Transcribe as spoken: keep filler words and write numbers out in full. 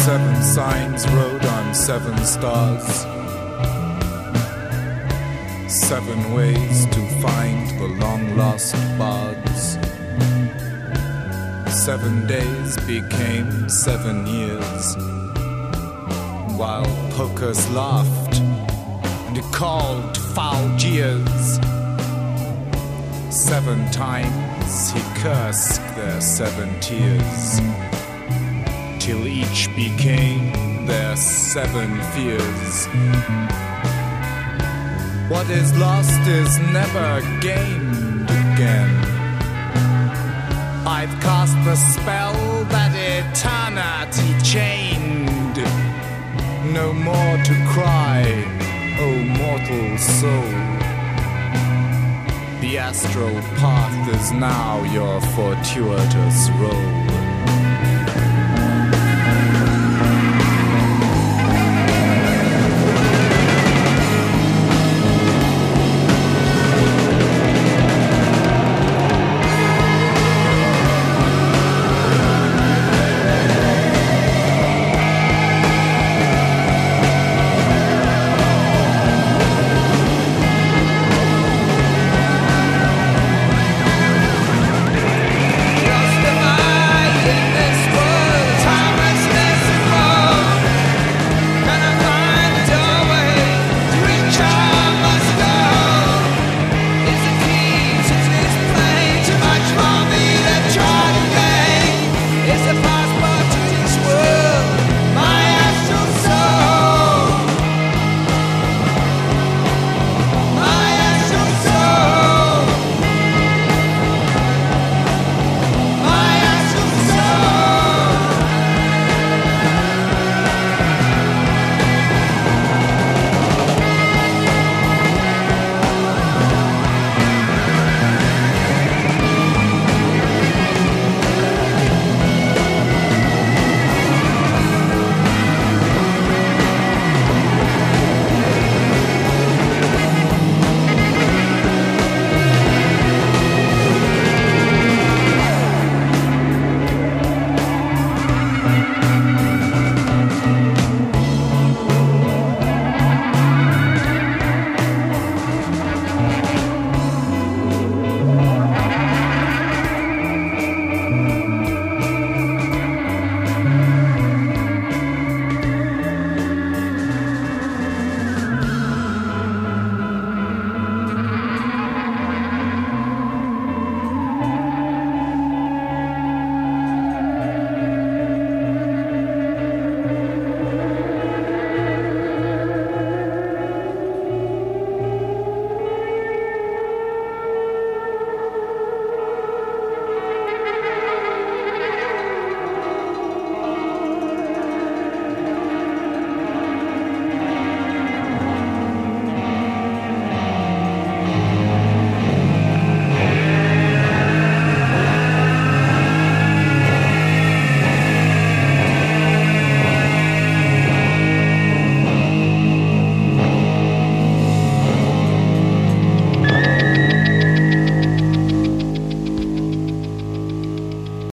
Seven signs wrote on seven stars. Seven ways to find the long-lost bards. Seven days became seven years, while Pocus laughed and he called foul jeers. Seven times he cursed their seven tears, till each became their seven fears. What is lost is never gained again. I've cast the spell that eternity chained. No more to cry, O mortal soul. The astral path is now your fortuitous role.